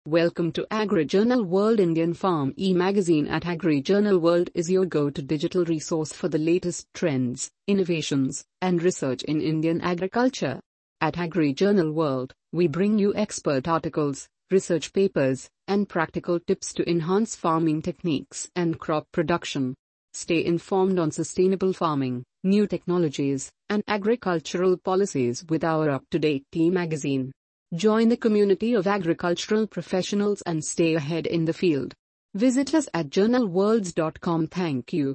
Welcome to AgriJournal World. Indian Farm e-magazine at AgriJournal World is your go-to digital resource for the latest trends, innovations, and research in Indian agriculture. At AgriJournal World, we bring you expert articles, research papers, and practical tips to enhance farming techniques and crop production. Stay informed on sustainable farming, new technologies, and agricultural policies with our up-to-date e-magazine. Join the community of agricultural professionals and stay ahead in the field. Visit us at journalworlds.com. Thank you.